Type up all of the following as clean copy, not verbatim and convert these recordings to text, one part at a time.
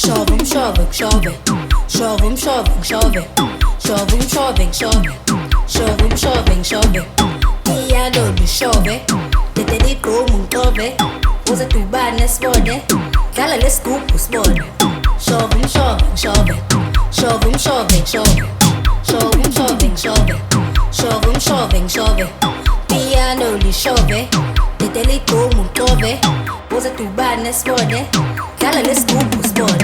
Chove, chove, chove. Chove, chove, chove. Chove, chove, chove. Chove, chove, chove. Piano de chove. Tete di como un cove. Usa tu bane svode. Cala le scoop svode. Chove, chove, chove. Chove, chove, chove. Chove, chove, chove. Chove, chove, chove. Piano de chove. Tete di como un cove. Usa tu bane svode. Cala le scoop svode.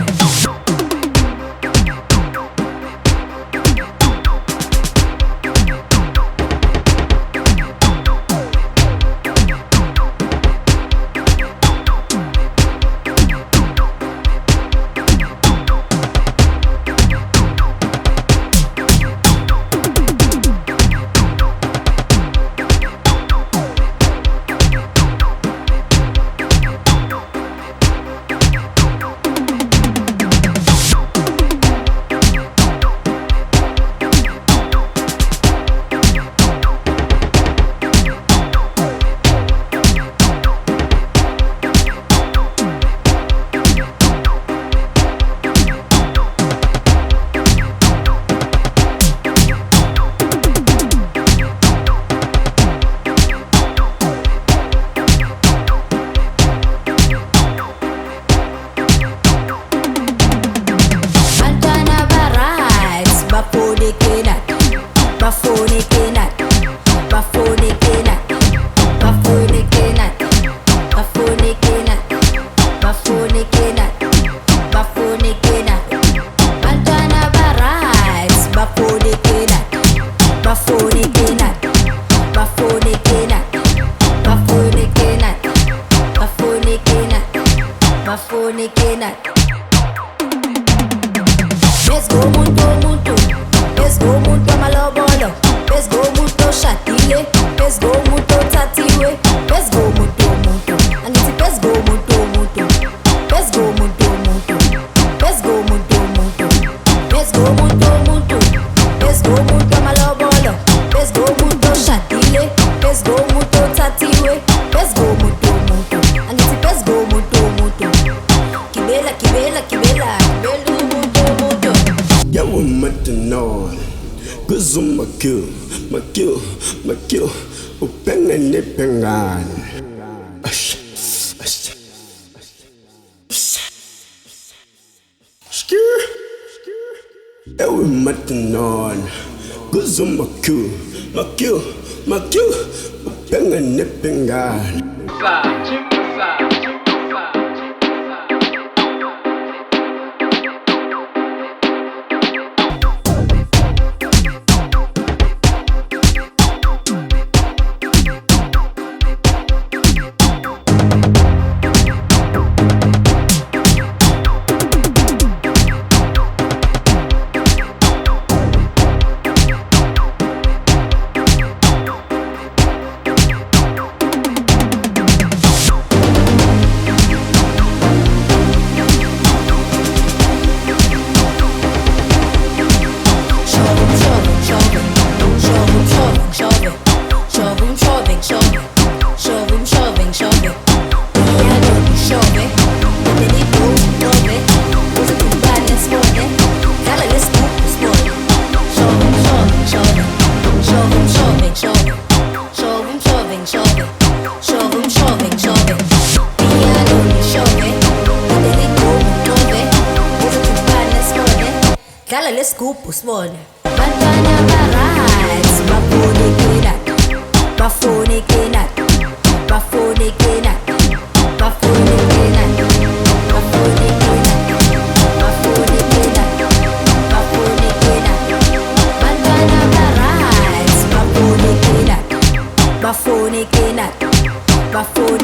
Bafone